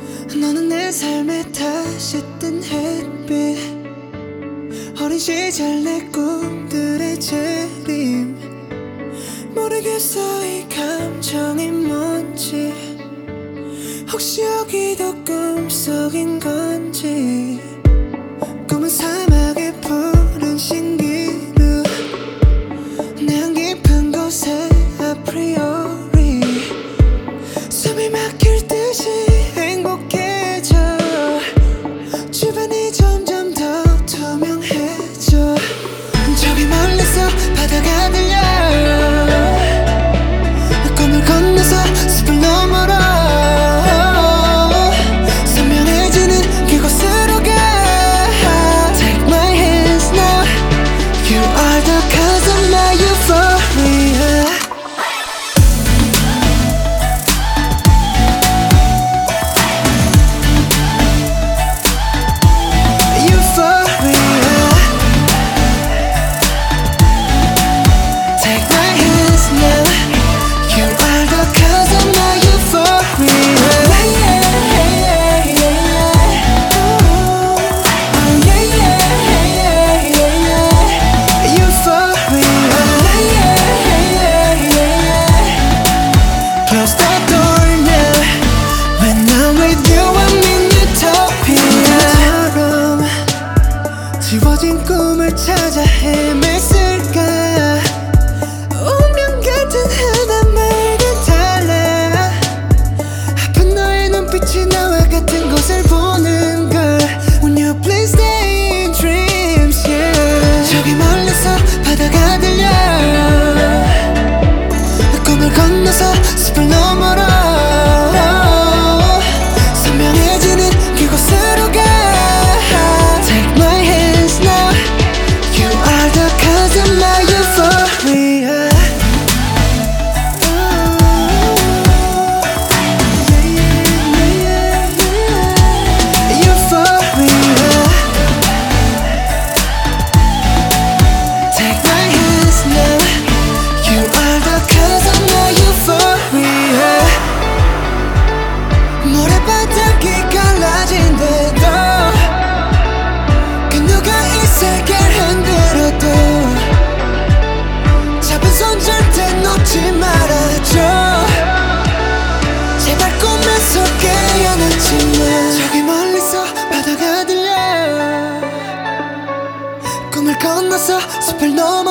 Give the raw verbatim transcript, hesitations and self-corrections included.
너는 내 삶에 다시 뜬 햇빛, 어린 시절 내 꿈들의 재림. 모르겠어 이 감정이 뭔지, 혹시 여기도 꿈속인 건지. 꿈은 사막의 푸른 신기루, 내안 깊은 곳에 아프리오리 숨이 막힐 듯이 행복해져. 주변이 점점 더 투명해져. 저기 멀리서 바다가 들려, 꿈을 건너서 숲을 너머로 선명해지는 그곳으로 가. Take my hands now, you are the cause of my euphoria. Close the door now. When I'm with you, I'm in utopia. 지워진 꿈을 찾아 헤맸을까. 운명 같은 하나말과 달라. 아픈 너의 눈빛이 나와 같은 곳을 보는 걸. When you please stay in dreams, yeah. 저기 멀리서 바다가 들려, 꿈을 건너서 숲을 너머로 선명해지는 그곳으로 가. Take my hands now, you are the cause of my euphoria. Euphoria. Take my hands now, you are the cause of my euphoria. 모래바닥이 갈라진데도 그 누가 이 세계를 흔들어도 잡은 손 절대 놓지 말아줘. 제발 꿈에서 깨어났지만. 저기 멀리서 바다가 들려, 꿈을 건너서 숲을 넘어